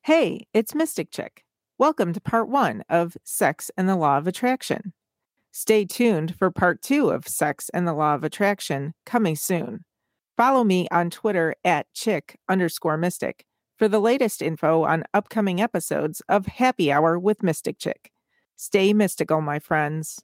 Hey, it's Mystic Chick. Welcome to part 1 of Sex and the Law of Attraction. Stay tuned for part 2 of Sex and the Law of Attraction coming soon. Follow me on Twitter at chick_mystic for the latest info on upcoming episodes of Happy Hour with Mystic Chick. Stay mystical, my friends.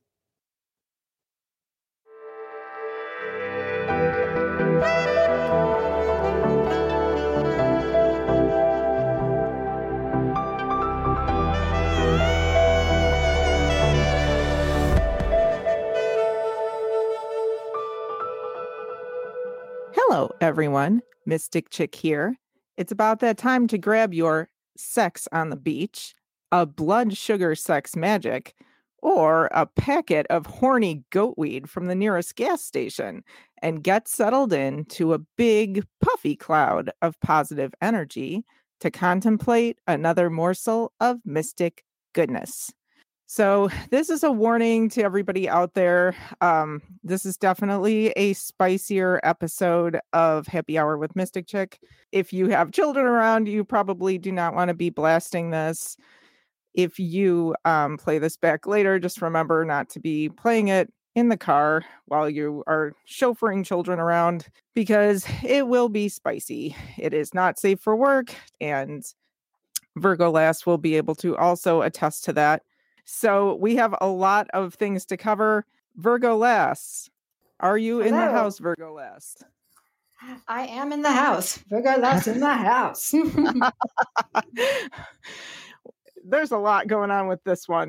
Hello, everyone. Mystic Chick here. It's about that time to grab your sex on the beach, a blood sugar sex magic, or a packet of horny goat weed from the nearest gas station and get settled into a big puffy cloud of positive energy to contemplate another morsel of mystic goodness. So this is a warning to everybody out there. This is definitely a spicier episode of Happy Hour with Mystic Chick. If you have children around, you probably do not want to be blasting this. If you play this back later, just remember not to be playing it in the car while you are chauffeuring children around because it will be spicy. It is not safe for work, and Virgo Lass will be able to also attest to that. So we have a lot of things to cover. Virgo Lass, are you in the house, Virgo Lass? I am in the house. Virgo Lass in the house. There's a lot going on with this one.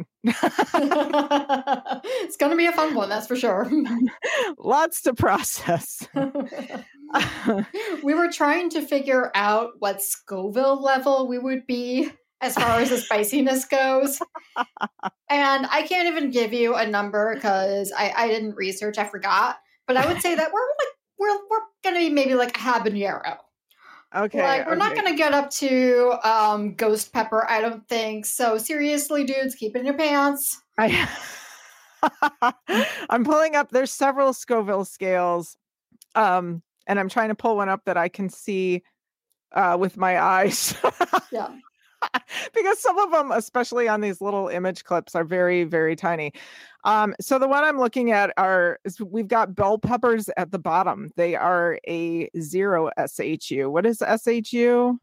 It's going to be a fun one, that's for sure. Lots to process. We were trying to figure out what Scoville level we would be as far as the spiciness goes. And I can't even give you a number because I didn't research, I forgot. But I would say that we're going to be maybe like a habanero. Okay. We're not going to get up to ghost pepper, I don't think. So seriously, dudes, keep it in your pants. I'm pulling up, there's several Scoville scales. And I'm trying to pull one up that I can see with my eyes. Yeah. Because some of them, especially on these little image clips, are very, very tiny. So the one I'm looking at we've got bell peppers at the bottom. They are a 0 SHU. What is SHU?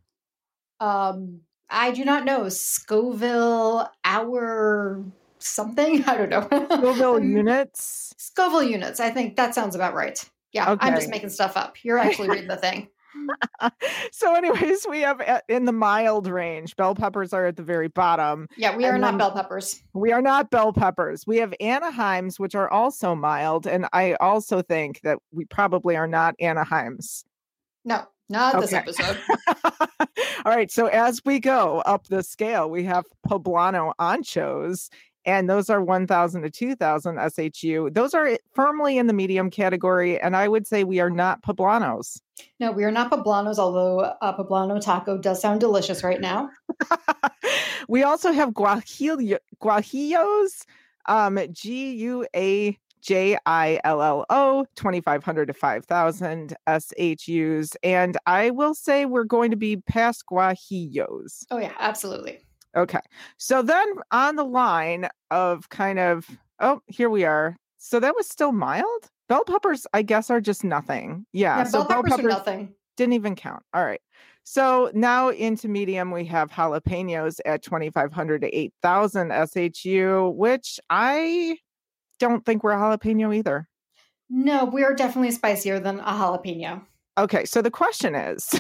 I do not know. Scoville hour something? I don't know. Scoville units? Scoville units. I think that sounds about right. Yeah, okay. I'm just making stuff up. You're actually reading the thing. So anyways, we have in the mild range, bell peppers are at the very bottom. Yeah, we are not bell peppers. We are not bell peppers. We have Anaheims, which are also mild. And I also think that we probably are not Anaheims. No, not this episode. All right. So as we go up the scale, we have poblano anchos. And those are 1,000 to 2,000 SHU. Those are firmly in the medium category. And I would say we are not poblanos. No, we are not poblanos, although poblano taco does sound delicious right now. We also have guajillos, GUAJILLO, 2,500 to 5,000 SHUs. And I will say we're going to be past guajillos. Oh, yeah, absolutely. Okay. So then on the line of here we are. So that was still mild? Bell peppers, I guess, are just nothing. Yeah. So bell peppers are nothing. Didn't even count. All right. So now into medium, we have jalapenos at 2,500 to 8,000 SHU, which I don't think we're a jalapeno either. No, we are definitely spicier than a jalapeno. Okay, so the question is,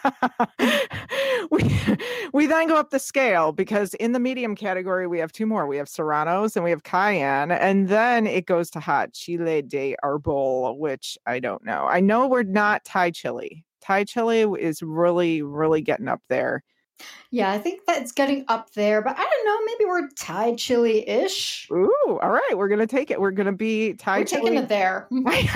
we then go up the scale because in the medium category, we have two more. We have serranos and we have cayenne, and then it goes to hot chile de arbol, which I don't know. I know we're not Thai chili. Thai chili is really, really getting up there. Yeah, I think that's getting up there, but I don't know. Maybe we're Thai chili-ish. Ooh, all right. We're going to take it. We're going to be Thai chili. We're taking it there.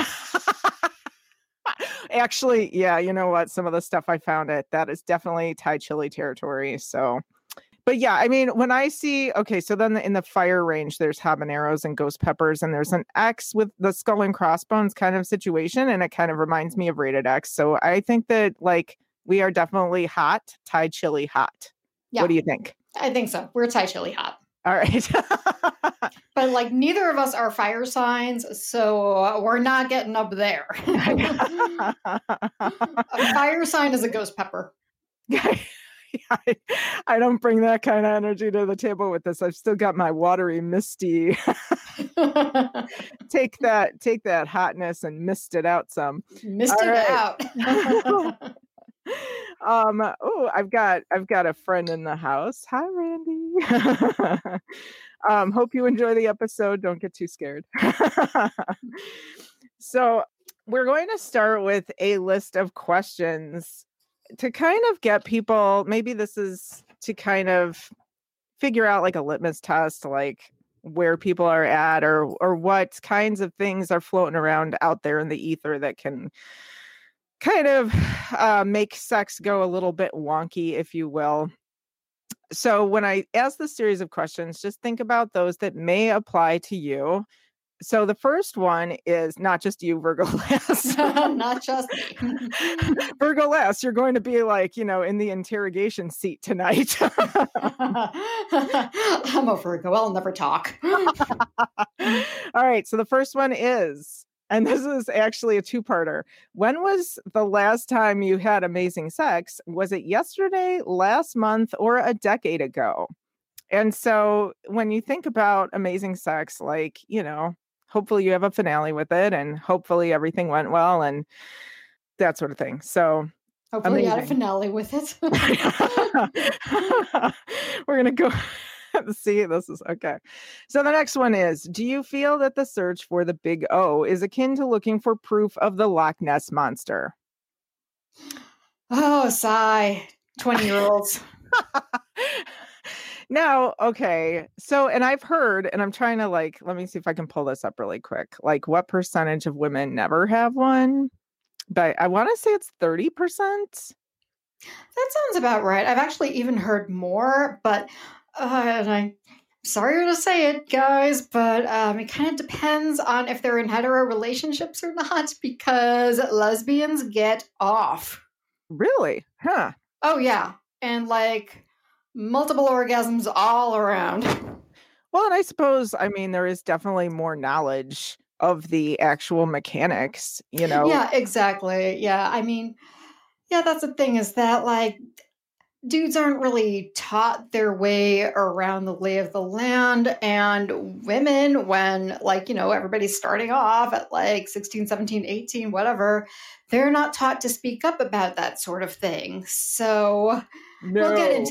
Actually, yeah, you know what? Some of the stuff I found that is definitely Thai chili territory. So, but yeah, I mean, when I see, okay, so then in the fire range, there's habaneros and ghost peppers, and there's an X with the skull and crossbones kind of situation, and it kind of reminds me of Rated X. So I think that we are definitely hot, Thai chili hot. Yeah. What do you think? I think so. We're Thai chili hot. All right. But like neither of us are fire signs, so we're not getting up there. A fire sign is a ghost pepper. I don't bring that kind of energy to the table with this. I've still got my watery, misty. Take that hotness and mist it out some. Mist it out. Oh, I've got a friend in the house. Hi, Randy. Hope you enjoy the episode. Don't get too scared. So we're going to start with a list of questions to kind of get people, maybe this is to kind of figure out like a litmus test, like where people are at or what kinds of things are floating around out there in the ether that can kind of make sex go a little bit wonky, if you will. So when I ask this series of questions, just think about those that may apply to you. So the first one is not just you, Virgo Lass. Not just me. Virgo Lass, you're going to be like, in the interrogation seat tonight. I'm a Virgo. I'll never talk. All right. So the first one is, and this is actually a two-parter. When was the last time you had amazing sex? Was it yesterday, last month, or a decade ago? And so when you think about amazing sex, like, hopefully you have a finale with it and hopefully everything went well and that sort of thing. So hopefully you had a finale with it. We're going to go see. This is okay. So the next one is, do you feel that the search for the big O is akin to looking for proof of the Loch Ness monster? Oh, sigh. 20-year-olds. Now, okay. So, and I've heard, and I'm trying to let me see if I can pull this up really quick. Like what percentage of women never have one? But I want to say it's 30%. That sounds about right. I've actually even heard more, but and I'm sorry to say it, guys, but it kind of depends on if they're in hetero relationships or not, because lesbians get off. Really? Huh. Oh, yeah. And multiple orgasms all around. Well, and I suppose, there is definitely more knowledge of the actual mechanics, Yeah, exactly. Yeah. Yeah, that's the thing is that dudes aren't really taught their way around the lay of the land, and women, when everybody's starting off at 16, 17, 18, whatever, they're not taught to speak up about that sort of thing. So we'll get into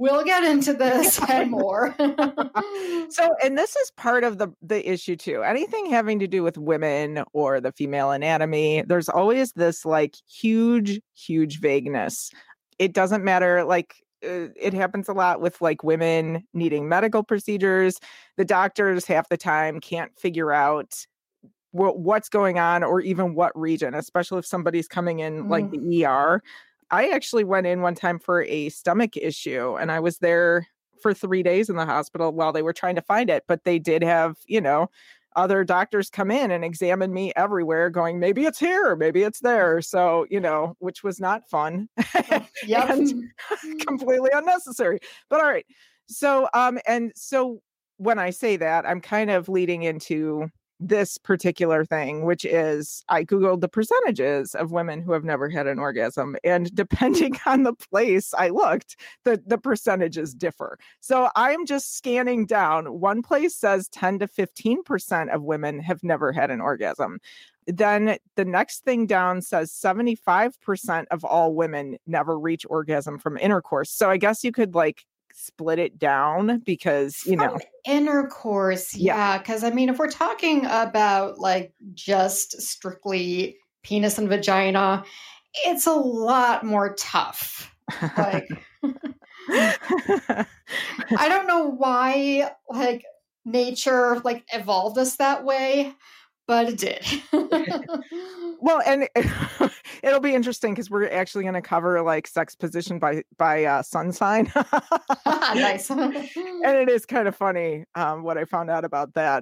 this and more. So, and this is part of the issue too. Anything having to do with women or the female anatomy, there's always this huge vagueness. It doesn't matter. It happens a lot with women needing medical procedures. The doctors half the time can't figure out what's going on or even what region, especially if somebody's coming in the ER. I actually went in one time for a stomach issue and I was there for 3 days in the hospital while they were trying to find it. But they did have, other doctors come in and examine me everywhere going, maybe it's here, maybe it's there. So, which was not fun. Yep. And completely unnecessary. But all right. So, and so when I say that, I'm kind of leading into this particular thing, which is I Googled the percentages of women who have never had an orgasm. And depending on the place I looked, the percentages differ. So I'm just scanning down. One place says 10 to 15% of women have never had an orgasm. Then the next thing down says 75% of all women never reach orgasm from intercourse. So I guess you could split it down because intercourse, yeah, because if we're talking about just strictly penis and vagina, it's a lot more tough. I don't know why nature evolved us that way, but it did. Well, and it'll be interesting because we're actually going to cover sex position by sun sign. Nice. And it is kind of funny what I found out about that.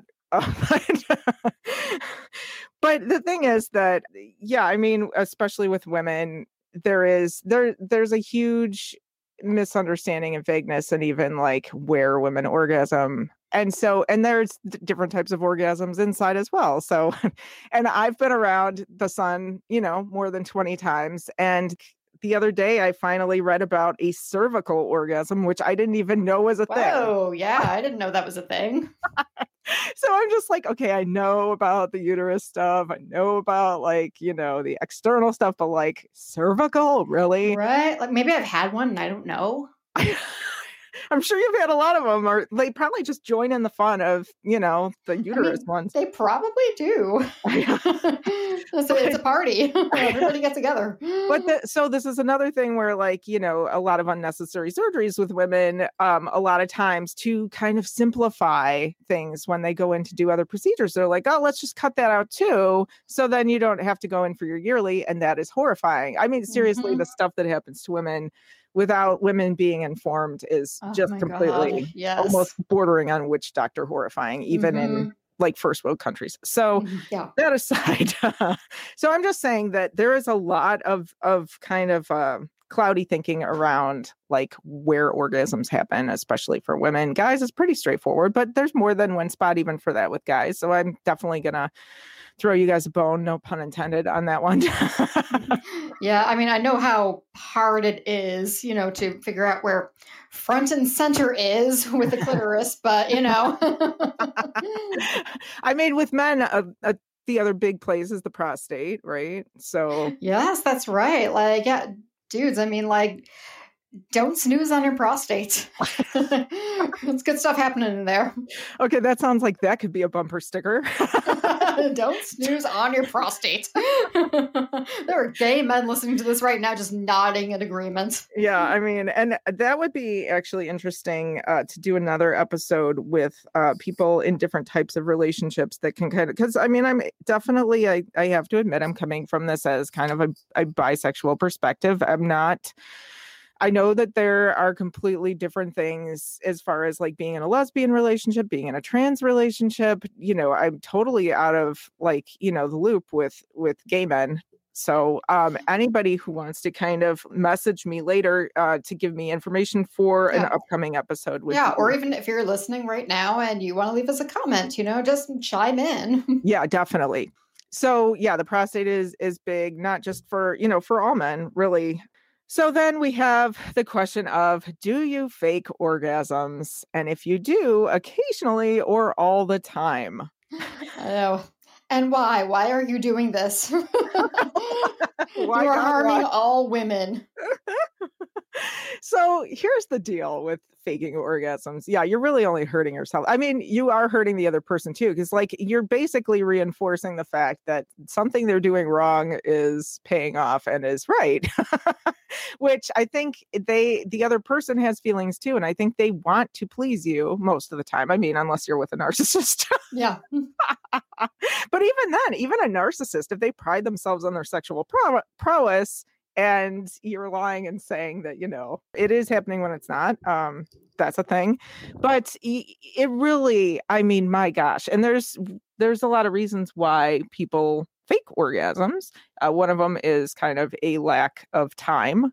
But the thing is that, yeah, especially with women, there's a huge misunderstanding and vagueness, and even like where women orgasm. And there's different types of orgasms inside as well. So, and I've been around the sun, more than 20 times. And the other day, I finally read about a cervical orgasm, which I didn't even know was a thing. Oh, yeah. I didn't know that was a thing. So I'm just like, okay, I know about the uterus stuff. I know about the external stuff, but like cervical, really? Right. Like maybe I've had one and I don't know. I'm sure you've had a lot of them, or they probably just join in the fun of, the uterus ones. They probably do. It's a party. Everybody gets together. But so this is another thing where a lot of unnecessary surgeries with women, a lot of times to kind of simplify things when they go in to do other procedures. They're like, oh, let's just cut that out too. So then you don't have to go in for your yearly. And that is horrifying. I mean, seriously, the stuff that happens to women without women being informed is just completely almost bordering on witch doctor horrifying, even in like first world countries. So that aside, so I'm just saying that there is a lot of kind of cloudy thinking around like where orgasms happen, especially for women. Guys, it's pretty straightforward, but there's more than one spot even for that with guys. So I'm definitely going to throw you guys a bone, no pun intended, on that one. Yeah, I mean, I know how hard it is, to figure out where front and center is with the clitoris, but, I mean, with men, the other big place is the prostate, right? So yes, that's right. Like, yeah, dudes, I mean, like, don't snooze on your prostate. It's good stuff happening in there. Okay, that sounds like that could be a bumper sticker. Don't snooze on your prostate. There are gay men listening to this right now just nodding in agreement. Yeah, I mean, and that would be actually interesting to do another episode with people in different types of relationships that can kind of, because I mean, I'm definitely, I have to admit, I'm coming from this as kind of a bisexual perspective. I know that there are completely different things as far as like being in a lesbian relationship, being in a trans relationship. I'm totally out of the loop with gay men. So anybody who wants to kind of message me later to give me information for an upcoming episode. Or even if you're listening right now and you want to leave us a comment, just chime in. Yeah, definitely. So yeah, the prostate is big, not just for all men, really. So then we have the question of, do you fake orgasms? And if you do, occasionally or all the time? I know. And why? Why are you doing this? You are harming all women. So here's the deal with faking orgasms. Yeah, you're really only hurting yourself. I mean, you are hurting the other person too, because you're basically reinforcing the fact that something they're doing wrong is paying off and is right. Which I think the other person has feelings too, and I think they want to please you most of the time. I mean, unless you're with a narcissist. Yeah. But even then, even a narcissist, if they pride themselves on their sexual prowess, and you're lying and saying that, it is happening when it's not, that's a thing. But it really, I mean, my gosh. And there's a lot of reasons why people fake orgasms. One of them is kind of a lack of time.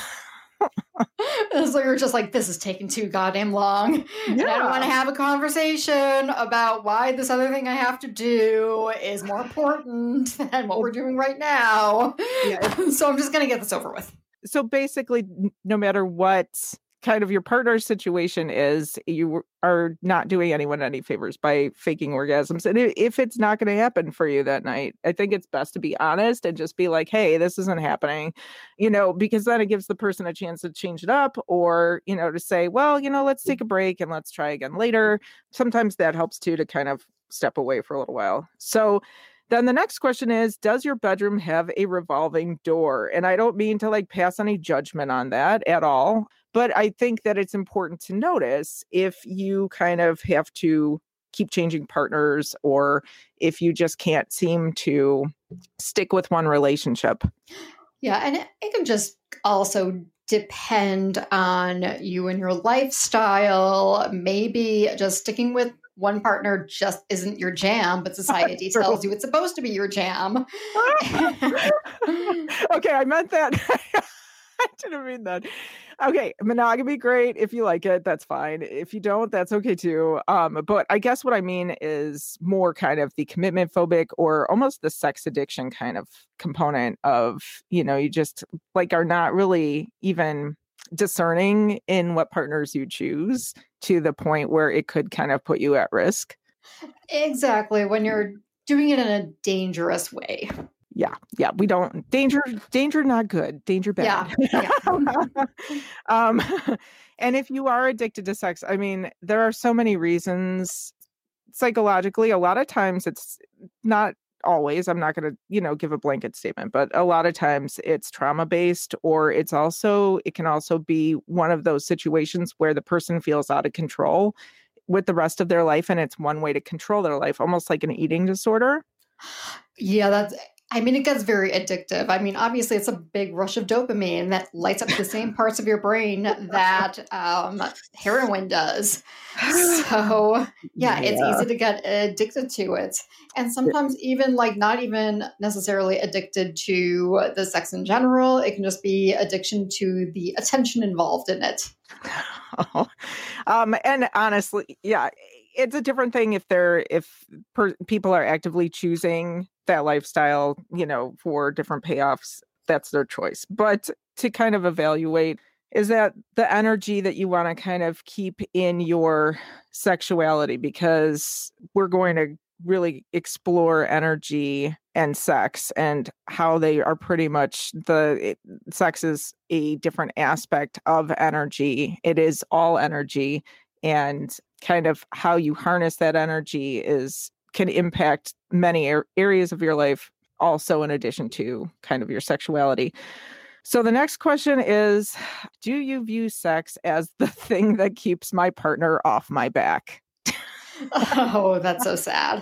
So you're just like, this is taking too goddamn long. Yeah. And I don't want to have a conversation about why this other thing I have to do is more important than what we're doing right now. Yeah. So I'm just going to get this over with. So basically, no matter what kind of your partner's situation is, you are not doing anyone any favors by faking orgasms. And if it's not going to happen for you that night, I think it's best to be honest and just be like, hey, this isn't happening, because then it gives the person a chance to change it up, or, to say, well, let's take a break and let's try again later. Sometimes that helps too, to kind of step away for a little while. So then the next question is, does your bedroom have a revolving door? And I don't mean to pass any judgment on that at all. But I think that it's important to notice if you kind of have to keep changing partners, or if you just can't seem to stick with one relationship. Yeah, and it can just also depend on you and your lifestyle. Maybe just sticking with one partner just isn't your jam, but society tells you it's supposed to be your jam. Okay, I meant that. I didn't mean that. Okay, monogamy, great. If you like it, that's fine. If you don't, that's okay too. But I guess what I mean is more kind of the commitment phobic or almost the sex addiction kind of component of, you just like are not really even discerning in what partners you choose to the point where it could kind of put you at risk. Exactly. When you're doing it in a dangerous way. Yeah. We don't danger, not good, danger bad. Yeah. um, and if you are addicted to sex, I mean, there are so many reasons psychologically. A lot of times it's not always, I'm not going to, give a blanket statement, but a lot of times it's trauma based, or it can also be one of those situations where the person feels out of control with the rest of their life. And it's one way to control their life, almost like an eating disorder. Yeah, it gets very addictive. I mean, obviously, it's a big rush of dopamine that lights up the same parts of your brain that heroin does. So, yeah, it's easy to get addicted to it. And sometimes even like not even necessarily addicted to the sex in general. It can just be addiction to the attention involved in it. And honestly, yeah, it's a different thing if people are actively choosing that lifestyle, for different payoffs. That's their choice. But to kind of evaluate, is that the energy that you want to kind of keep in your sexuality? Because we're going to really explore energy and sex and how they are pretty much sex is a different aspect of energy. It is all energy, and kind of how you harness that energy can impact many areas of your life also, in addition to kind of your sexuality. So the next question is, do you view sex as the thing that keeps my partner off my back? Oh, that's so sad.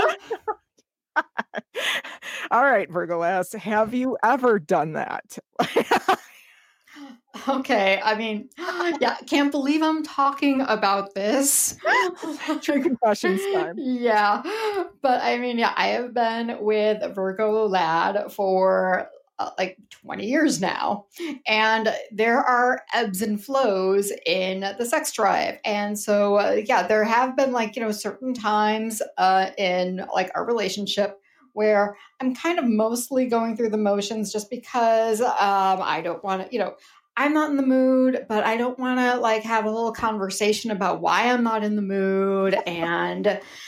All right, Virgo lass, have you ever done that? Okay, I mean, yeah, can't believe I'm talking about this. True confessions time. Yeah, but I mean, yeah, I have been with Virgo Lad for like 20 years now, and there are ebbs and flows in the sex drive. And so, yeah, there have been like, certain times in like our relationship where I'm kind of mostly going through the motions just because I don't want to, I'm not in the mood, but I don't want to like have a little conversation about why I'm not in the mood. And,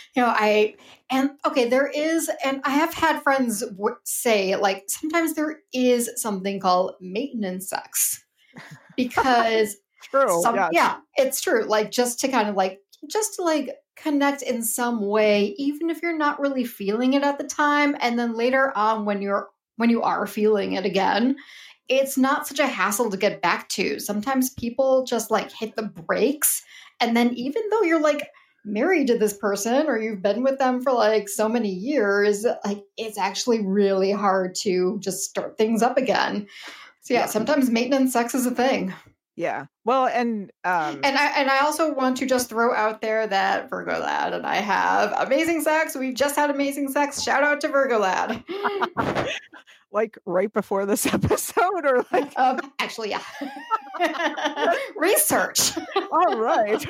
there is, and I have had friends say like, sometimes there is something called maintenance sex because true. Yes. Yeah, it's true. Like just to connect in some way, even if you're not really feeling it at the time. And then later on, when you are feeling it again, it's not such a hassle to get back to. Sometimes people just like hit the brakes. And then even though you're like married to this person or you've been with them for like so many years, like it's actually really hard to just start things up again. So yeah, sometimes maintenance sex is a thing. Yeah. Well, and I also want to just throw out there that Virgo Lad and I have amazing sex. We just had amazing sex. Shout out to Virgo Lad. Like right before this episode, or like actually, yeah. Research. All right.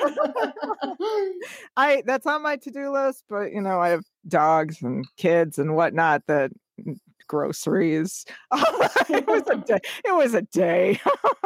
That's on my to-do list, but I have dogs and kids and whatnot, that groceries. It was a day.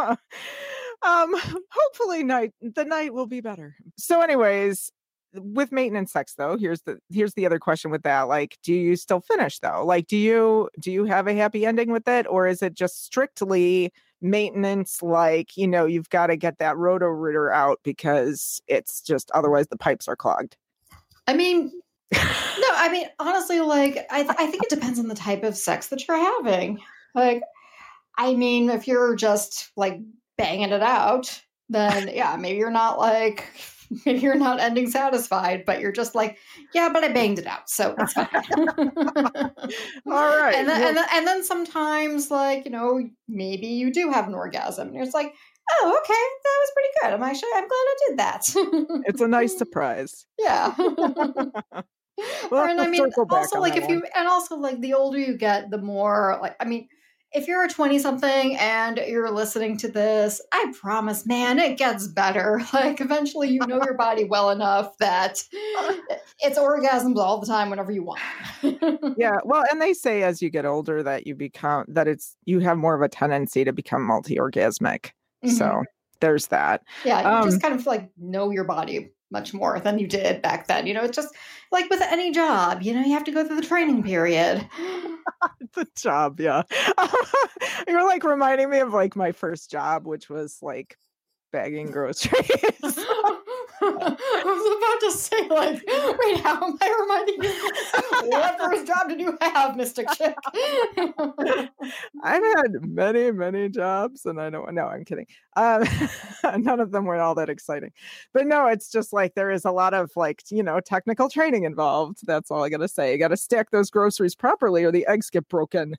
Hopefully the night will be better. So anyways, with maintenance sex though, here's the other question with that. Like, do you still finish though? Like, do you have a happy ending with it, or is it just strictly maintenance? Like, you've got to get that Roto-Rooter out because it's just otherwise the pipes are clogged. I mean, no, I mean, honestly, like, I think it depends on the type of sex that you're having. Like, I mean, if you're just like banging it out, then yeah, maybe you're not ending satisfied, but you're just like, yeah, but I banged it out, so it's fine. All right. And then sometimes, like, maybe you do have an orgasm, and it's like, oh, okay, that was pretty good. I'm glad I did that. It's a nice surprise. Yeah. Well, and I mean, also like the older you get, the more like, I mean, if you're a 20 something and you're listening to this, I promise, man, it gets better. Like, eventually, you know your body well enough that it's orgasms all the time whenever you want. Yeah. Well, and they say as you get older that you have more of a tendency to become multi-orgasmic. Mhm. So there's that. Yeah, you just kind of like know your body much more than you did back then. It's just like with any job, you have to go through the training period. The job, yeah. You're like reminding me of like my first job, which was like bagging groceries. I was about to say, like, wait, how am I reminding you? What first job did you have, Mystic Chick? I've had many, many jobs, and I don't know. I'm kidding. None of them were all that exciting. But no, it's just like there is a lot of like, technical training involved. That's all I got to say. You got to stack those groceries properly or the eggs get broken.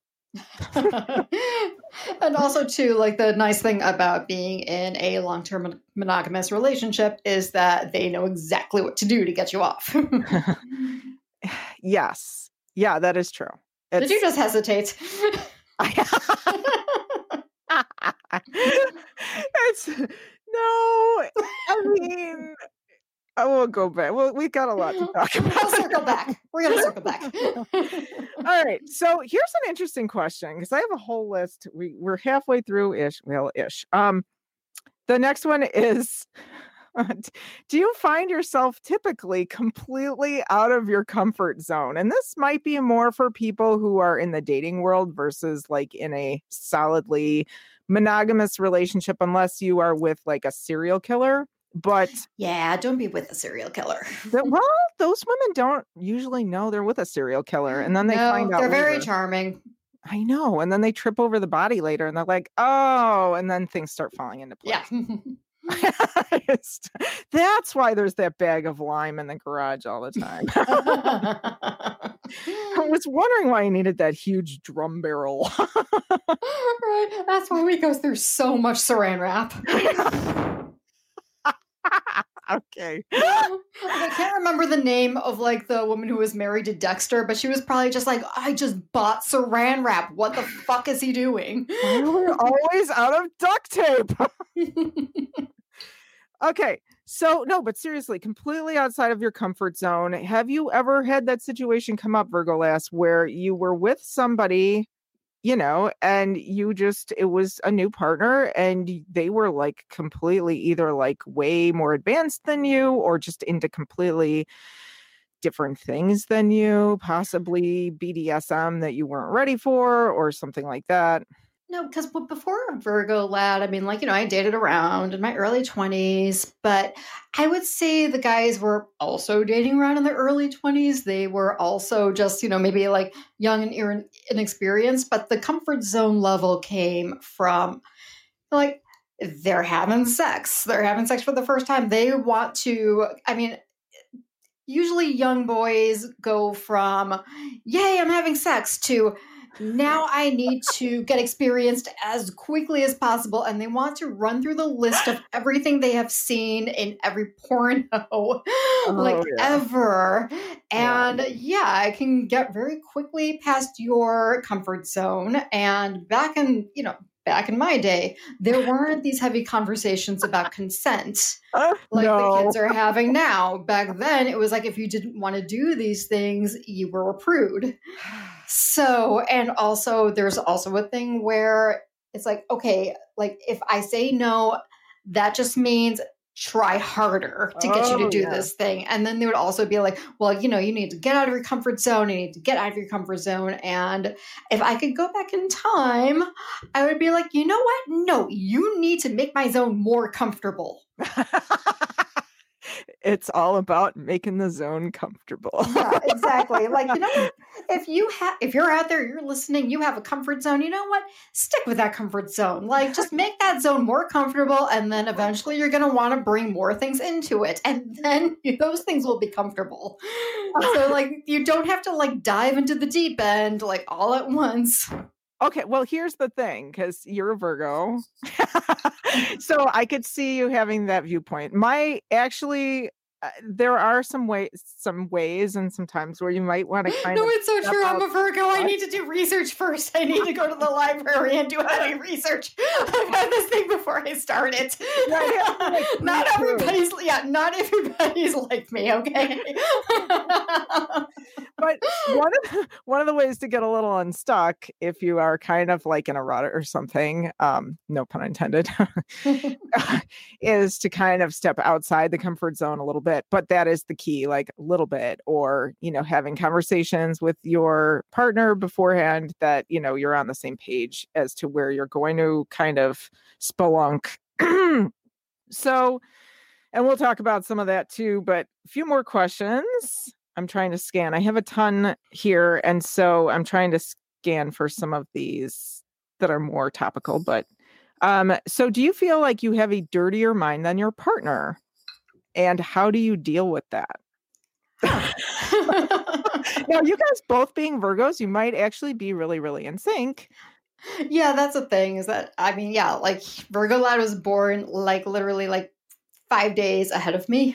And also, too, like the nice thing about being in a long-term monogamous relationship is that they know exactly what to do to get you off. Yes. Yeah, that is true. Did you just hesitate? No, I mean, I won't go back. Well, we've got a lot to talk about. We'll circle back. We're going to circle back. All right. So here's an interesting question because I have a whole list. We're halfway through ish. Well, ish. The next one is, do you find yourself typically completely out of your comfort zone? And this might be more for people who are in the dating world versus like in a solidly monogamous relationship, unless you are with like a serial killer. But yeah, don't be with a serial killer. Well, those women don't usually know they're with a serial killer, and then they find out they're very later. charming. I know, and then they trip over the body later, and they're like, "Oh," and then things start falling into place. Yeah. That's why there's that bag of lime in the garage all the time. I was wondering why I needed that huge drum barrel. Right, that's why we go through so much saran wrap. Okay. I can't remember the name of like the woman who was married to Dexter, but she was probably just like, I just bought saran wrap. What the fuck is he doing? We're always out of duct tape. Okay. So no, but seriously, completely outside of your comfort zone. Have you ever had that situation come up, Virgo Lass, where you were with somebody, and it was a new partner and they were like completely either like way more advanced than you or just into completely different things than you, possibly BDSM that you weren't ready for or something like that? No, because before Virgo Lad, I mean, like, I dated around in my early 20s, but I would say the guys were also dating around in their early 20s. They were also just, maybe like young and inexperienced, but the comfort zone level came from like they're having sex. They're having sex for the first time. They want to, I mean, usually young boys go from, yay, I'm having sex to, now I need to get experienced as quickly as possible. And they want to run through the list of everything they have seen in every porno, ever. And I can get very quickly past your comfort zone. And back in my day, there weren't these heavy conversations about consent like the kids are having now. Back then, it was like if you didn't want to do these things, you were a prude. So, and also there's also a thing where it's like, okay, like if I say no, that just means try harder to get you to do this thing. And then they would also be like, well, you need to get out of your comfort zone. You need to get out of your comfort zone. And if I could go back in time, I would be like, you know what? No, you need to make my zone more comfortable. It's all about making the zone comfortable. Yeah, exactly. Like, what? If you're out there, you're listening, you have a comfort zone, you know what? Stick with that comfort zone. Like, just make that zone more comfortable, and then eventually you're going to want to bring more things into it, and then those things will be comfortable. So, like, you don't have to, like, dive into the deep end, like, all at once. Okay, well, here's the thing, because you're a Virgo. So I could see you having that viewpoint. there are some ways and sometimes where you might want to kind No, of it's so step true. I'm a Virgo. I outside. need to do research first. I need to go to the library and do heavy research. I've had this thing before I started. Yeah, it has to be, like, Not true. not everybody's like me, okay? But one of the ways to get a little unstuck, if you are kind of like in a rut or something, no pun intended, is to kind of step outside the comfort zone a little bit. But that is the key, like a little bit, or, having conversations with your partner beforehand that, you're on the same page as to where you're going to kind of spelunk. So, and we'll talk about some of that too, but a few more questions. I'm trying to scan. I have a ton here. And so I'm trying to scan for some of these that are more topical. But so do you feel like you have a dirtier mind than your partner? And how do you deal with that? Now, you guys both being Virgos, you might actually be really, really in sync. Yeah, that's the thing is that, like Virgo Lad was born like literally like 5 days ahead of me.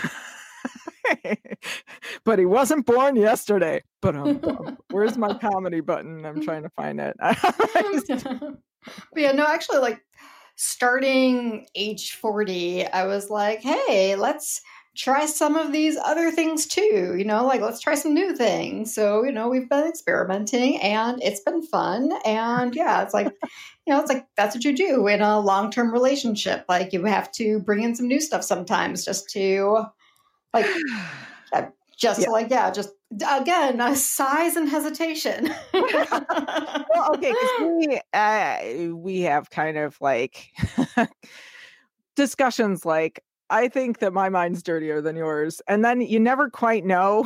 But he wasn't born yesterday. But where's my comedy button? I'm trying to find it. But yeah, no, actually, like starting age 40, I was like, hey, let's try some of these other things too. Like let's try some new things. So, we've been experimenting and it's been fun. And yeah, it's like, it's like that's what you do in a long-term relationship. Like you have to bring in some new stuff sometimes just to like just again size and hesitation. Well, okay, because we have kind of like discussions like, I think that my mind's dirtier than yours, and then you never quite know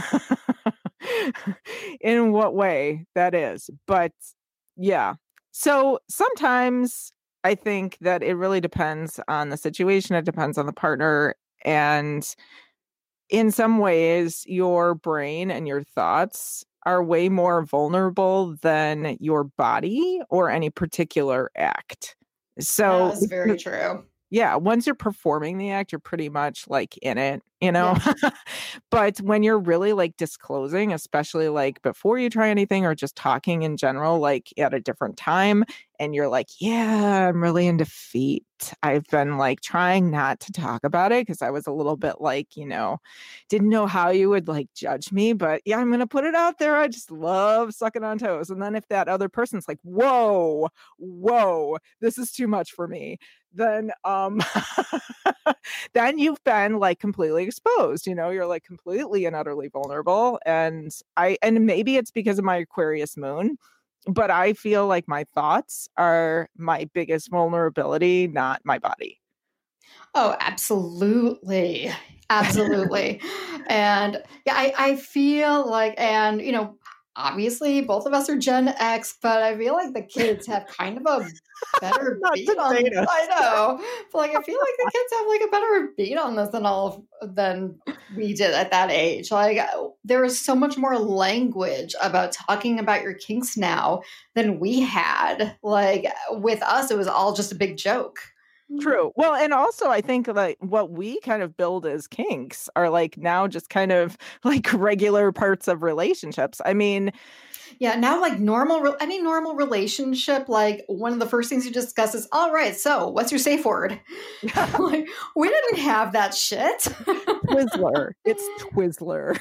in what way that is. But yeah, so sometimes I think that it really depends on the situation. It depends on the partner, and in some ways, your brain and your thoughts are way more vulnerable than your body or any particular act. So that's very true. Yeah, once you're performing the act, you're pretty much like in it, Yeah. But when you're really like disclosing, especially like before you try anything or just talking in general, like at a different time, and you're like, yeah, I'm really into feet. I've been like trying not to talk about it because I was a little bit like, didn't know how you would like judge me, but yeah, I'm going to put it out there. I just love sucking on toes. And then if that other person's like, whoa, this is too much for me, then then you've been like completely exposed, you're like completely and utterly vulnerable. And maybe it's because of my Aquarius moon, but I feel like my thoughts are my biggest vulnerability, not my body. Oh, absolutely. Absolutely. And yeah, I feel like, and obviously both of us are Gen X, but I feel like the kids have kind of a better beat on this. I know. But like I feel like the kids have like a better beat on this than we did at that age. Like there is so much more language about talking about your kinks now than we had. Like with us, it was all just a big joke. True. Well, and also I think like what we kind of build as kinks are like now just kind of like regular parts of relationships. I mean, yeah, now like any normal relationship, like one of the first things you discuss is, all right, so what's your safe word? Like we didn't have that shit. Twizzler. It's Twizzler.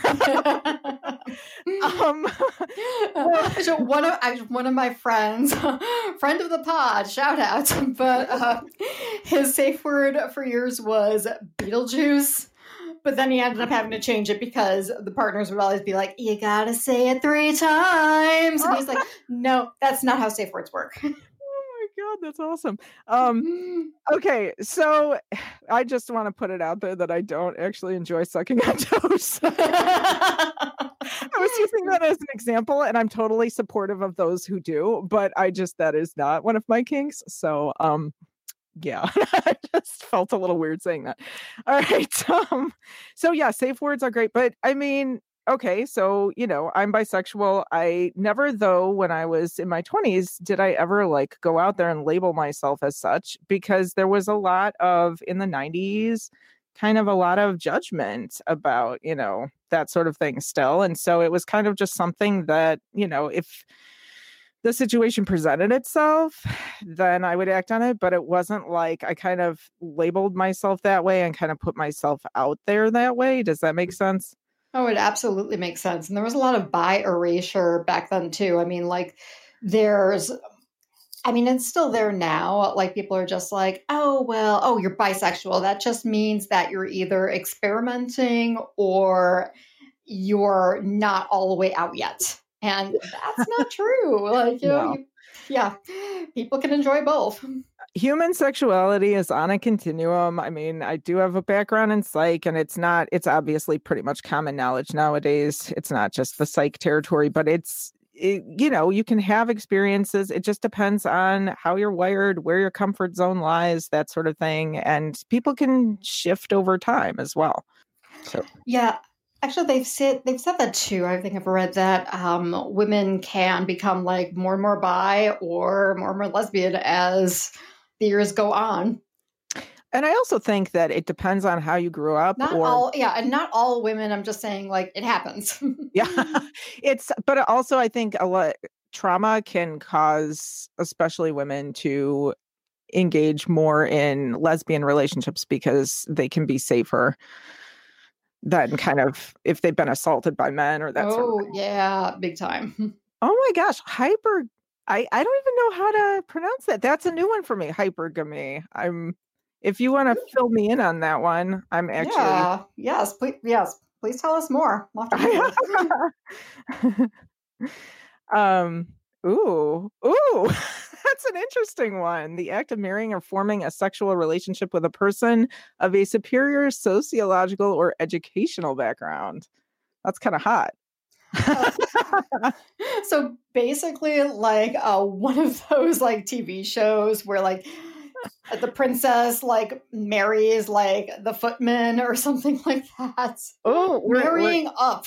So one of my friends, friend of the pod, shout out, but his safe word for years was Beetlejuice. But then he ended up having to change it because the partners would always be like, you gotta say it 3 times. And he's like, no, that's not how safe words work. Oh my God, that's awesome. Okay, so I just want to put it out there that I don't actually enjoy sucking on toes. I was using that as an example, and I'm totally supportive of those who do, but that is not one of my kinks. So, yeah, I just felt a little weird saying that. All right. So yeah, safe words are great, but I mean, okay, so I'm bisexual. I never, though, when I was in my 20s, did I ever like go out there and label myself as such, because there was a lot of in the 90s, kind of a lot of judgment about, that sort of thing still. And so it was kind of just something that, if the situation presented itself, then I would act on it. But it wasn't like I kind of labeled myself that way and kind of put myself out there that way. Does that make sense? Oh, it absolutely makes sense. And there was a lot of bi erasure back then, too. I mean, like, it's still there now. Like, people are just like, oh, well, oh, you're bisexual. That just means that you're either experimenting or you're not all the way out yet. And that's not true. Like, No. people can enjoy both. Human sexuality is on a continuum. I mean, I do have a background in psych, and it's obviously pretty much common knowledge nowadays. It's not just the psych territory, but you can have experiences. It just depends on how you're wired, where your comfort zone lies, that sort of thing. And people can shift over time as well. So, yeah. Actually, they've said that too. I think I've read that women can become like more and more bi or more and more lesbian as the years go on. And I also think that it depends on how you grew up. And not all women. I'm just saying, like, it happens. Yeah, but also I think a lot trauma can cause, especially women, to engage more in lesbian relationships because they can be safer than kind of if they've been assaulted by men or that sort of thing. Yeah, big time. Oh my gosh, I don't even know how to pronounce that. That's a new one for me, hypergamy. If you want to fill me in on that one, I'm actually yes, please tell us more. Ooh, that's an interesting one. The act of marrying or forming a sexual relationship with a person of a superior sociological or educational background. That's kind of hot. So basically, like one of those like TV shows where like the princess like marries like the footman or something like that. Oh, marrying up.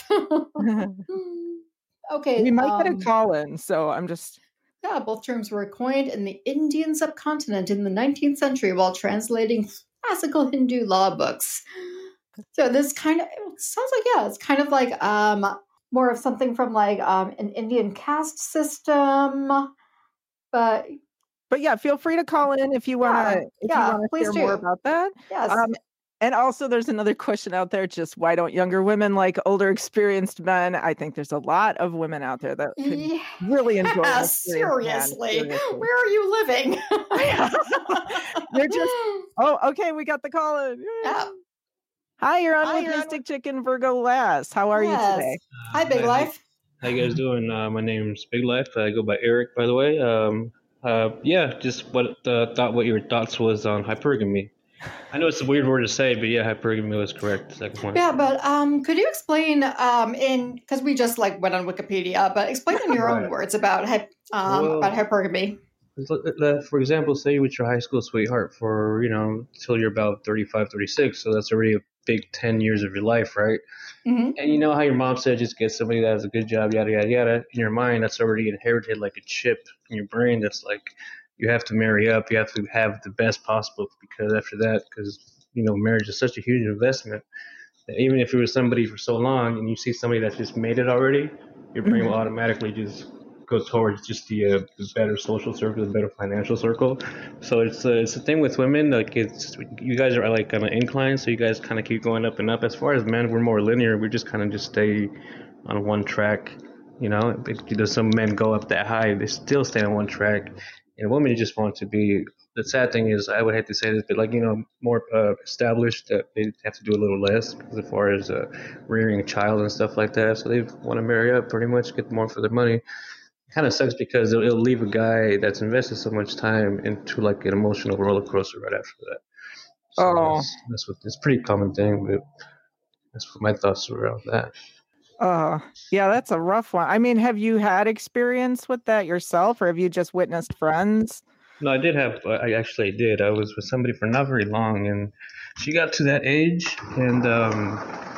Okay. We might get a call in, so I'm just... Yeah, both terms were coined in the Indian subcontinent in the 19th century while translating classical Hindu law books. So this kind of sounds like, it's kind of like more of something from like an Indian caste system. But yeah, feel free to call in if you want to hear more about that. Yes. And also, there's another question out there, just why don't younger women like older experienced men? I think there's a lot of women out there that could really enjoy it. Seriously. Where are you living? They're just... Oh, okay, we got the call in. Yeah. Hi, you're on with Mystic Chicken Virgo Lass. How are you today? Hi, Big Life. How you guys doing? My name's Big Life. I go by Eric, by the way. Just what your thoughts was on hypergamy. I know it's a weird word to say, but yeah, hypergamy was correct. Second point. Yeah, but could you explain because we just like went on Wikipedia, but explain in your own words about hypergamy. For example, say you with your high school sweetheart for till you're about 35, 36, so that's already a big 10 years of your life, right? Mm-hmm. And you know how your mom said just get somebody that has a good job, yada yada yada. In your mind, that's already inherited like a chip in your brain. That's like, you have to marry up. You have to have the best possible because after that, marriage is such a huge investment that even if you were somebody for so long and you see somebody that's just made it already, your brain will automatically just go towards just the better social circle, the better financial circle. So it's a thing with women. Like you guys are like on an incline, so you guys kind of keep going up and up. As far as men, we're more linear. We just kind of just stay on one track. Some men go up that high, they still stay on one track. And women, you just want to be. The sad thing is, I would hate to say this, but more established, that they have to do a little less as far as rearing a child and stuff like that. So they want to marry up, pretty much, get more for their money. It kind of sucks because it'll leave a guy that's invested so much time into like an emotional roller coaster right after that. So that's it's a pretty common thing, but that's what my thoughts were around that. Yeah, that's a rough one. I mean, have you had experience with that yourself, or have you just witnessed friends? No, I actually did. I was with somebody for not very long, and she got to that age, and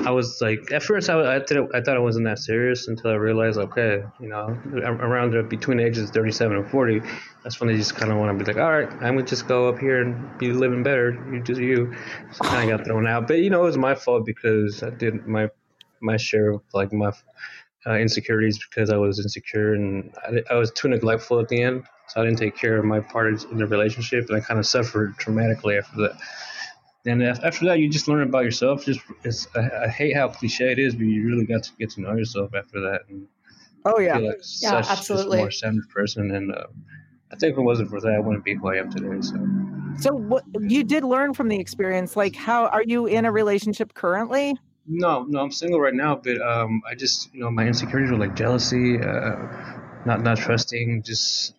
I was like, at first I thought it wasn't that serious until I realized, okay, around between the ages of 37 and 40, that's when they just kind of want to be like, all right, I'm gonna just go up here and be living better. You do you. So I kind of got thrown out, but it was my fault because I did my share of like my insecurities because I was insecure and I was too neglectful at the end, so I didn't take care of my part in the relationship, and I kind of suffered traumatically after that. And after that, you just learn about yourself. I hate how cliche it is, but you really got to get to know yourself after that. And Oh, I yeah. feel like such just more centered person. And I think if it wasn't for that, I wouldn't be who I am today. So what you did learn from the experience, like how are you in a relationship currently? No, I'm single right now, but I just my insecurities were like jealousy, not trusting, just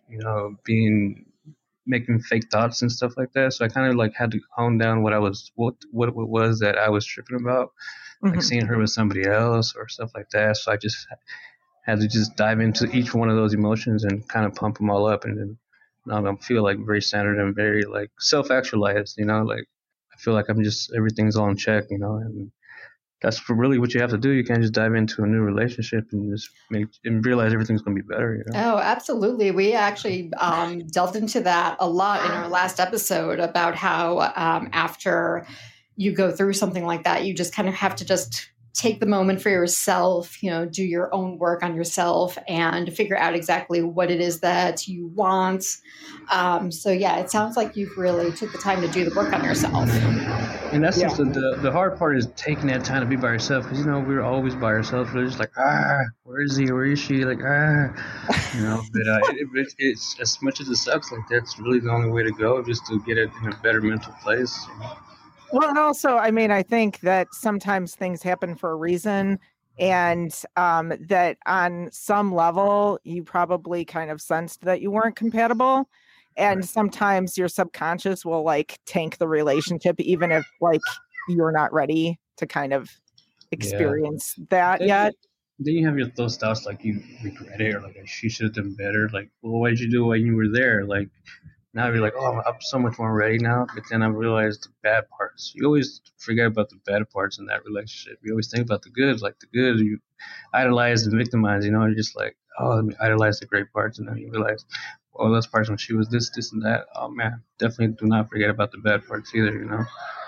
making fake thoughts and stuff like that. So I kind of like had to hone down what it was that I was tripping about, like seeing her with somebody else or stuff like that. So I just had to just dive into each one of those emotions and kind of pump them all up, and then I feel like very centered and very like self-actualized. Like I feel like everything's all in check. And that's really what you have to do. You can't just dive into a new relationship and just realize everything's going to be better. Oh, absolutely. We actually delved into that a lot in our last episode about how after you go through something like that, you just kind of have to just take the moment for yourself, do your own work on yourself and figure out exactly what it is that you want. So yeah, it sounds like you've really took the time to do the work on yourself. And that's just the hard part is taking that time to be by yourself, because we're always by ourselves. We're just like, where is he? Where is she? Like, But it's as much as it sucks. Like that's really the only way to go, just to get it in a better mental place. Well, and also, I think that sometimes things happen for a reason, and that on some level you probably kind of sensed that you weren't compatible. And sometimes your subconscious will like tank the relationship, even if like you're not ready to kind of experience that yet. Then you have those thoughts like you regret it, or like she should have done better. Like, well, why did you do it when you were there? Like now you're like, oh, I'm so much more ready now. But then I realized the bad parts. You always forget about the bad parts in that relationship. You always think about the good. Like the good, you idolize and victimize. You're just like, oh, let me idolize the great parts, and then you realize, well, those parts when she was this, and that. Oh man, definitely do not forget about the bad parts either.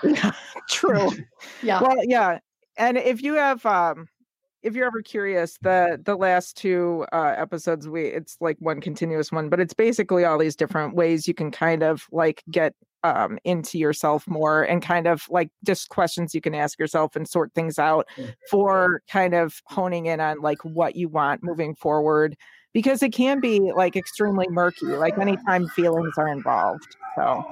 True. Yeah. Well, yeah. And if you have, if you're ever curious, the last two episodes, it's like one continuous one, but it's basically all these different ways you can kind of like get into yourself more, and kind of like just questions you can ask yourself and sort things out for kind of honing in on like what you want moving forward, because it can be like extremely murky, like anytime feelings are involved. So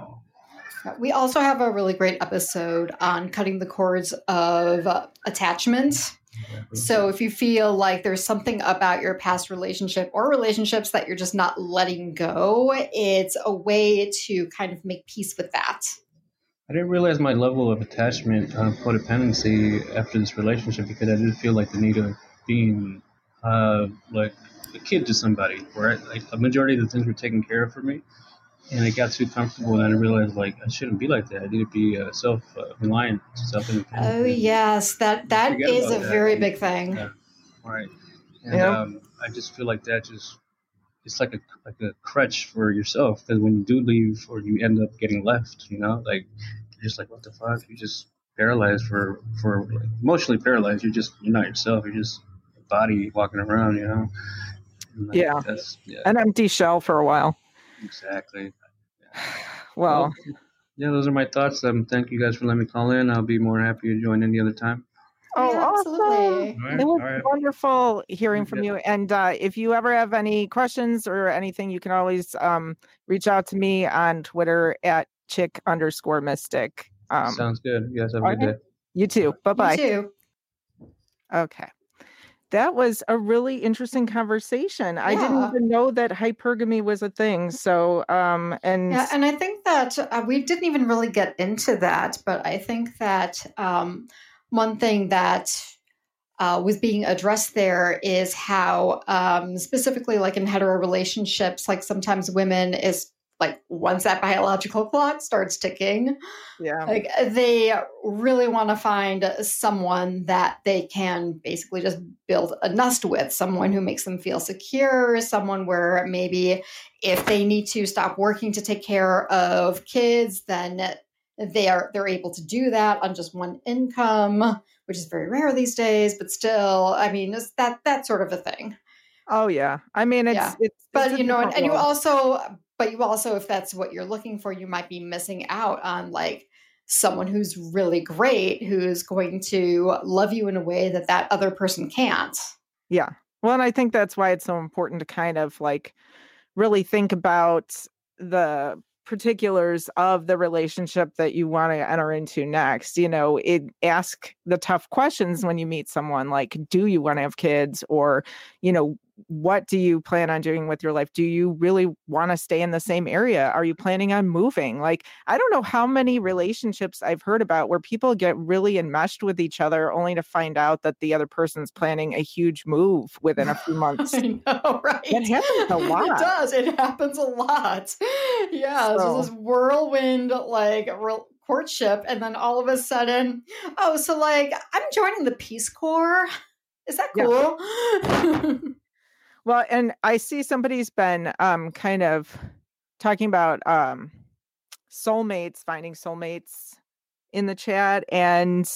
we also have a really great episode on cutting the cords of attachment. So if you feel like there's something about your past relationship or relationships that you're just not letting go, it's a way to kind of make peace with that. I didn't realize my level of attachment, codependency after this relationship, because I did feel like the need of being like a kid to somebody, where like a majority of the things were taken care of for me. And it got too comfortable, and I realized like I shouldn't be like that. I need to be self-reliant, self-independent. Oh yes, that is a very big thing. Yeah. Right. And I just feel like it's like a crutch for yourself, because when you do leave or you end up getting left, like you're just like, what the fuck? You're just paralyzed for like, emotionally paralyzed. You're not yourself. You're just a body walking around. And like, that's an empty shell for a while. Exactly. Well, those are my thoughts. Thank you guys for letting me call in. I'll be more happy to join any other time. Oh, yeah, absolutely. Awesome. It was wonderful hearing from you. And if you ever have any questions or anything, you can always reach out to me on Twitter at chick_mystic. Sounds good. You guys have a good day. You too. Bye-bye. You too. Okay. That was a really interesting conversation. Yeah. I didn't even know that hypergamy was a thing. So, and I think that we didn't even really get into that, but I think that one thing that was being addressed there is how specifically like in hetero relationships, like sometimes women like once that biological clock starts ticking, Yeah. like they really want to find someone that they can basically just build a nest with, someone who makes them feel secure, someone where maybe if they need to stop working to take care of kids, then they're able to do that on just one income, which is very rare these days, but still, I mean, it's that sort of a thing. Oh yeah. I mean, Yeah. it's But a you know, different and you world. also, if that's what you're looking for, you might be missing out on like someone who's really great, who's going to love you in a way that that other person can't. Yeah. Well, and I think that's why it's so important to kind of like really think about the particulars of the relationship that you want to enter into next. Ask the tough questions when you meet someone, like, do you want to have kids? Or, what do you plan on doing with your life? Do you really want to stay in the same area? Are you planning on moving? Like, I don't know how many relationships I've heard about where people get really enmeshed with each other only to find out that the other person's planning a huge move within a few months. I know, right? That happens a lot. It does. It happens a lot. Yeah, it's just this whirlwind like courtship, and then all of a sudden, oh, so like I'm joining the Peace Corps. Is that cool? Yeah. Well, and I see somebody's been kind of talking about soulmates, finding soulmates in the chat, and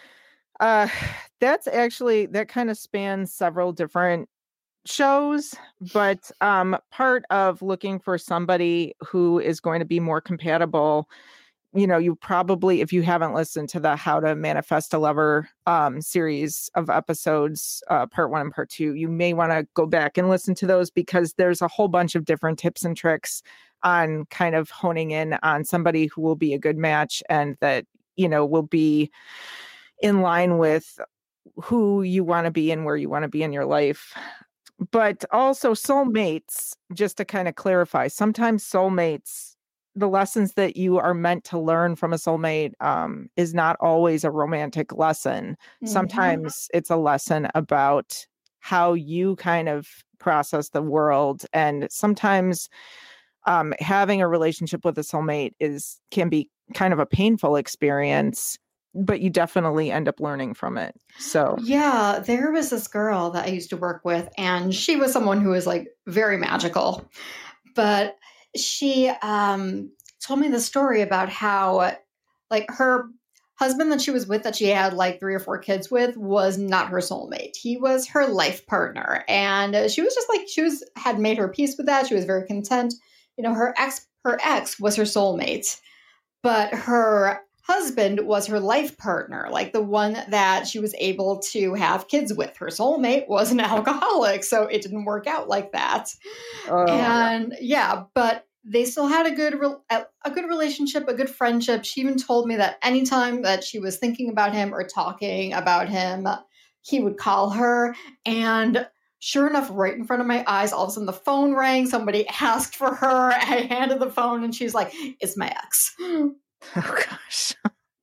that kind of spans several different shows, but part of looking for somebody who is going to be more compatible, you probably, if you haven't listened to the How to Manifest a Lover series of episodes, part 1 and part 2, you may want to go back and listen to those, because there's a whole bunch of different tips and tricks on kind of honing in on somebody who will be a good match and that, will be in line with who you want to be and where you want to be in your life. But also soulmates, just to kind of clarify, sometimes soulmates, the lessons that you are meant to learn from a soulmate is not always a romantic lesson. Mhm. Sometimes it's a lesson about how you kind of process the world. And sometimes having a relationship with a soulmate can be kind of a painful experience, but you definitely end up learning from it. So yeah, there was this girl that I used to work with, and she was someone who was like very magical, but she told me the story about how like her husband that she was with, that she had like 3 or 4 kids with, was not her soulmate. He was her life partner, and she was just like, had made her peace with that. She was very content. Her ex was her soulmate, but her husband was her life partner, like the one that she was able to have kids with. Her soulmate was an alcoholic, so it didn't work out like that. And yeah, but they still had a good relationship, a good friendship. She even told me that anytime that she was thinking about him or talking about him, he would call her. And sure enough, right in front of my eyes, all of a sudden the phone rang. Somebody asked for her. I handed the phone, and she's like, "It's my ex." Oh gosh.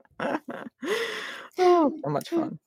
Oh, so much fun.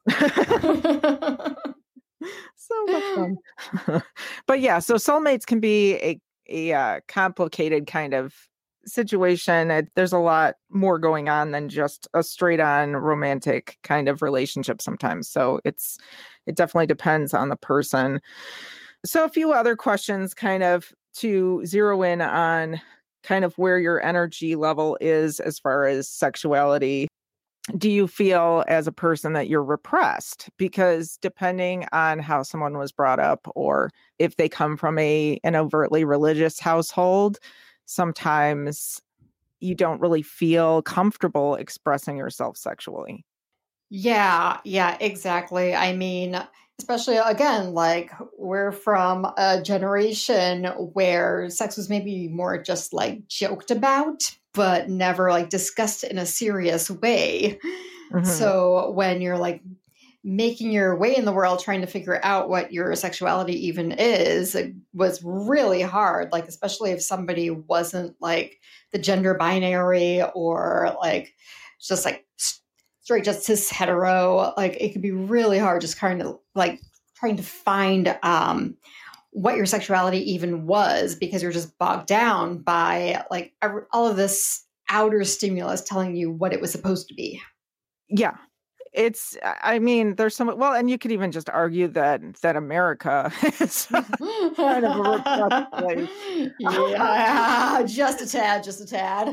So much fun. But yeah, so soulmates can be a complicated kind of situation. There's a lot more going on than just a straight on romantic kind of relationship sometimes. So it definitely depends on the person. So a few other questions kind of to zero in on kind of where your energy level is as far as sexuality. Do you feel as a person that you're repressed? Because depending on how someone was brought up, or if they come from an overtly religious household, sometimes you don't really feel comfortable expressing yourself sexually. Yeah, exactly. I mean, especially again, like we're from a generation where sex was maybe more just like joked about, but never like discussed in a serious way. Mhm. So when you're like making your way in the world, trying to figure out what your sexuality even is, it was really hard. Like, especially if somebody wasn't like the gender binary, or like just like straight, just cis hetero, like it could be really hard just kind of like trying to find what your sexuality even was, because you're just bogged down by like all of this outer stimulus telling you what it was supposed to be. Yeah. It's, I mean, there's some, well, and you could even just argue that America is kind of a repressed place. Yeah, just a tad.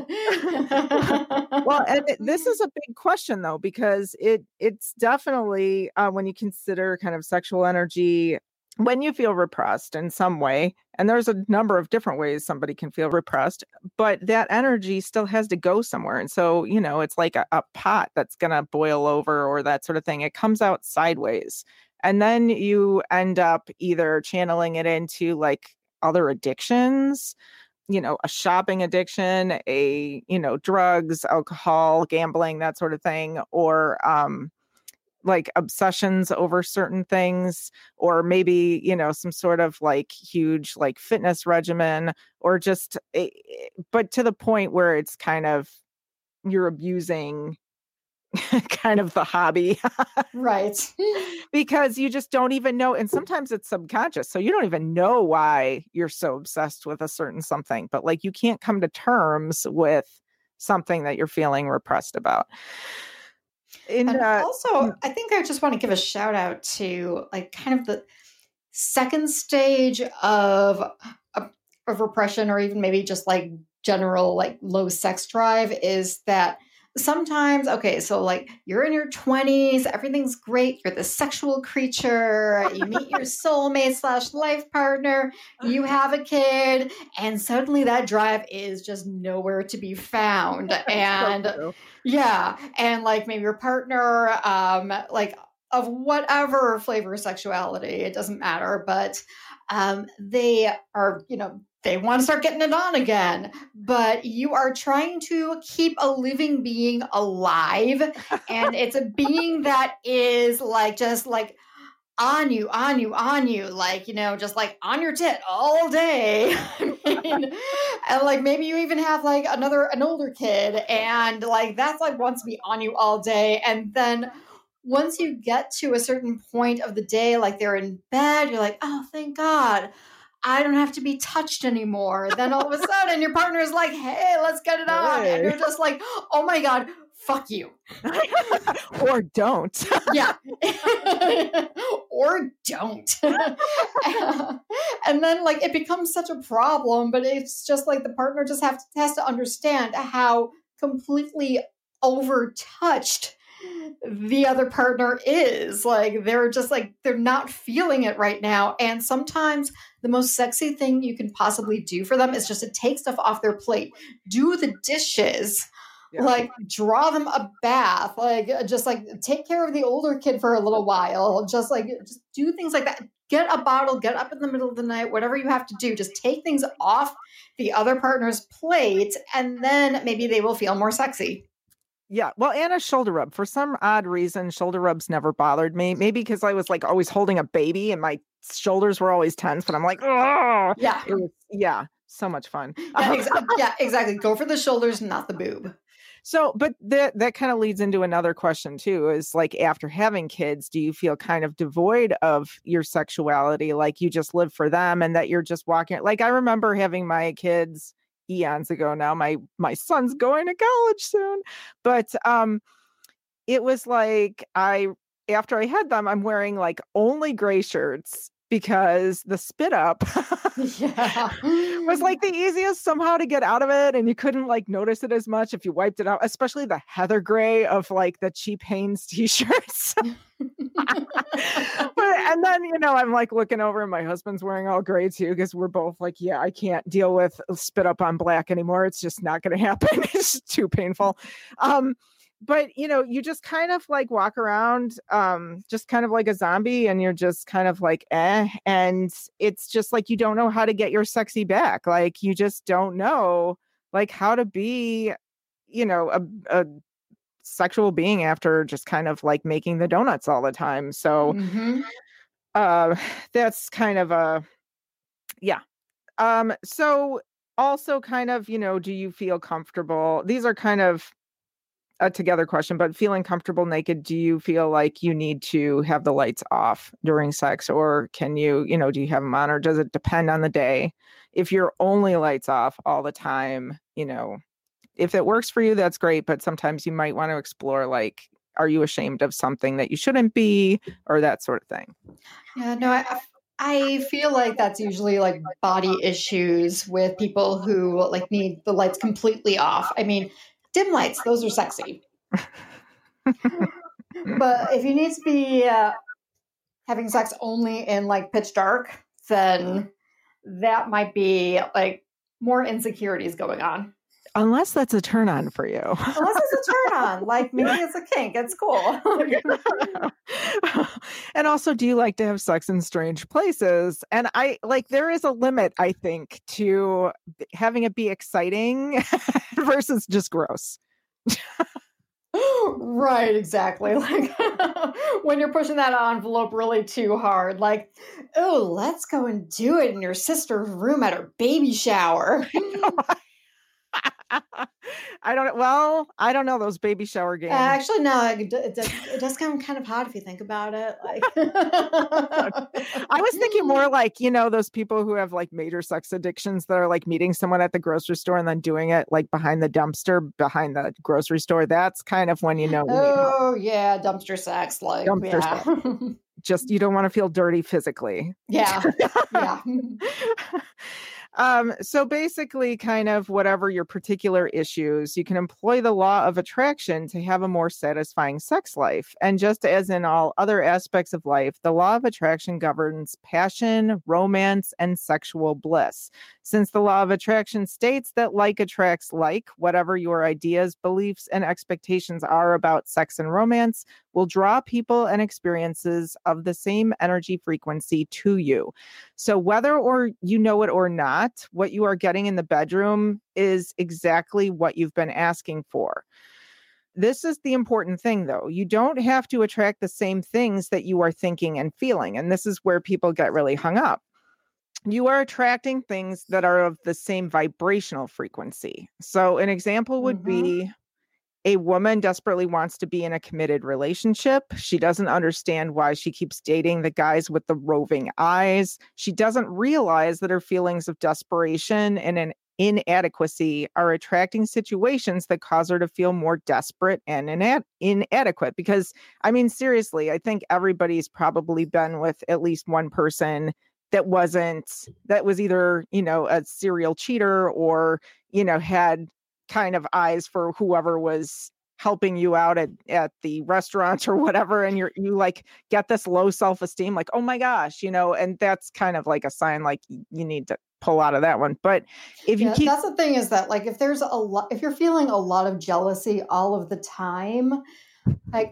Well, and this is a big question though, because it's definitely when you consider kind of sexual energy, when you feel repressed in some way, and there's a number of different ways somebody can feel repressed, but that energy still has to go somewhere. And so, it's like a pot that's going to boil over or that sort of thing. It comes out sideways. And then you end up either channeling it into like other addictions, a shopping addiction, drugs, alcohol, gambling, that sort of thing, or like obsessions over certain things, or maybe, some sort of like huge like fitness regimen, or just, but to the point where it's kind of, you're abusing kind of the hobby. Right. Because you just don't even know. And sometimes it's subconscious. So you don't even know why you're so obsessed with a certain something, but like you can't come to terms with something that you're feeling repressed about. And also, I think I just want to give a shout out to like kind of the second stage of repression, or even maybe just like general like low sex drive, is that sometimes, okay, so like you're in your 20s, everything's great, you're the sexual creature, you meet your soulmate / life partner, you have a kid, and suddenly that drive is just nowhere to be found. And yeah, and like maybe your partner, like of whatever flavor of sexuality, it doesn't matter, but they are, they want to start getting it on again, but you are trying to keep a living being alive. And it's a being that is like, just like on you, like, just like on your tit all day. I mean, and like maybe you even have like an older kid, and like that's like wants to be on you all day. And then once you get to a certain point of the day, like they're in bed, you're like, oh, thank God, I don't have to be touched anymore. Then all of a sudden your partner is like, hey, let's get it on. And you're just like, oh my God, fuck you. Or don't. Yeah. Or don't. And then like it becomes such a problem, but it's just like the partner just has to understand how completely overtouched the other partner is. Like they're just like, they're not feeling it right now. And sometimes the most sexy thing you can possibly do for them is just to take stuff off their plate, do the dishes, like draw them a bath, like just like take care of the older kid for a little while, just do things like that. Get a bottle, get up in the middle of the night, whatever you have to do, just take things off the other partner's plate, and then maybe they will feel more sexy. Yeah. Well, and a shoulder rub. For some odd reason, shoulder rubs never bothered me. Maybe because I was like always holding a baby and my shoulders were always tense, but I'm like, oh, yeah. So much fun. Yeah, exactly. Go for the shoulders, not the boob. So, but that kind of leads into another question too, is like after having kids, do you feel kind of devoid of your sexuality? Like you just live for them and that you're just walking, like I remember having my kids eons ago now. My son's going to college soon. But it was like after I had them, I'm wearing like only gray shirts because the spit up was like the easiest somehow to get out of it, and you couldn't like notice it as much if you wiped it out, especially the heather gray of like the cheap Hanes t-shirts. And then I'm like looking over and my husband's wearing all gray too, because we're both like, yeah, I can't deal with spit up on black anymore. It's just not going to happen. It's too painful. But you just kind of like walk around just kind of like a zombie, and you're just kind of like and it's just like you don't know how to get your sexy back. Like you just don't know like how to be a sexual being after just kind of like making the donuts all the time. So that's kind of a so also kind of do you feel comfortable? These are kind of a together question, but feeling comfortable naked, do you feel like you need to have the lights off during sex, or can you, do you have them on, or does it depend on the day? If you're only lights off all the time, if it works for you, that's great. But sometimes you might want to explore, like, are you ashamed of something that you shouldn't be, or that sort of thing? Yeah, no, I feel like that's usually like body issues with people who like need the lights completely off. I mean, dim lights, those are sexy. But if you need to be having sex only in like pitch dark, then that might be like more insecurities going on. Unless that's a turn on for you. Unless it's a turn on, like maybe it's a kink. It's cool. And also, do you like to have sex in strange places? And there is a limit, I think, to having it be exciting versus just gross. Right, exactly. Like when you're pushing that envelope really too hard, like, oh, let's go and do it in your sister's room at her baby shower. I don't know those baby shower games. Actually, no, it does come kind of hot if you think about it. Like, I was thinking more like, those people who have like major sex addictions that are like meeting someone at the grocery store and then doing it like behind the dumpster, behind the grocery store. That's kind of when oh, yeah, dumpster sex. Like, dumpster sex. Just, you don't want to feel dirty physically. Yeah. Yeah. So basically, kind of whatever your particular issues, you can employ the law of attraction to have a more satisfying sex life. And just as in all other aspects of life, the law of attraction governs passion, romance, and sexual bliss. Since the law of attraction states that like attracts like, whatever your ideas, beliefs, and expectations are about sex and romance will draw people and experiences of the same energy frequency to you. So whether or you know it or not, what you are getting in the bedroom is exactly what you've been asking for. This is the important thing, though. You don't have to attract the same things that you are thinking and feeling. And this is where people get really hung up. You are attracting things that are of the same vibrational frequency. So an example would be a woman desperately wants to be in a committed relationship. She doesn't understand why she keeps dating the guys with the roving eyes. She doesn't realize that her feelings of desperation and an inadequacy are attracting situations that cause her to feel more desperate and inadequate. Because, I mean, seriously, I think everybody's probably been with at least one person that was either, a serial cheater or, had kind of eyes for whoever was helping you out at the restaurant or whatever. And you like get this low self-esteem, like, oh my gosh, and that's kind of like a sign, like you need to pull out of that one. But if you that's the thing is that like, if you're feeling a lot of jealousy all of the time, like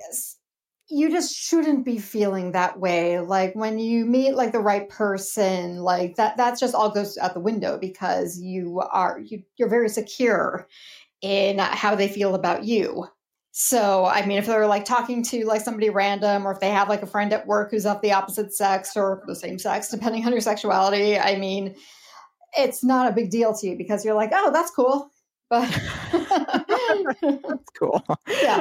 you just shouldn't be feeling that way. Like when you meet like the right person, like that's just all goes out the window because you're very secure in how they feel about you. So, I mean, if they're like talking to like somebody random, or if they have like a friend at work who's of the opposite sex or the same sex, depending on your sexuality, I mean, it's not a big deal to you because you're like, oh, that's cool. But that's cool. Yeah.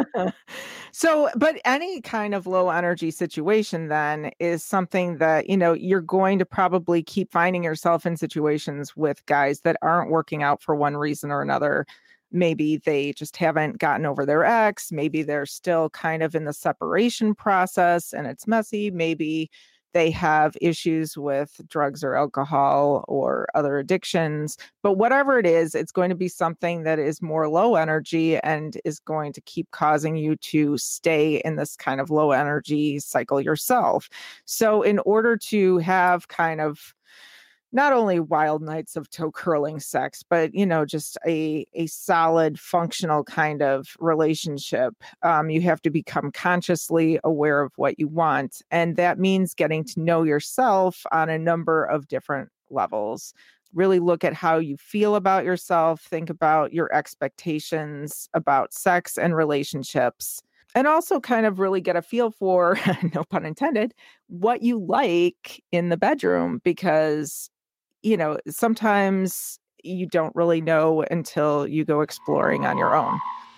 So, but any kind of low energy situation then is something that, you're going to probably keep finding yourself in situations with guys that aren't working out for one reason or another. Maybe they just haven't gotten over their ex. Maybe they're still kind of in the separation process and it's messy. Maybe they have issues with drugs or alcohol or other addictions. But whatever it is, it's going to be something that is more low energy and is going to keep causing you to stay in this kind of low energy cycle yourself. So in order to have kind of not only wild nights of toe curling sex, but, just a solid functional kind of relationship, you have to become consciously aware of what you want. And that means getting to know yourself on a number of different levels. Really look at how you feel about yourself, think about your expectations about sex and relationships. And also kind of really get a feel for, no pun intended, what you like in the bedroom, because sometimes you don't really know until you go exploring on your own.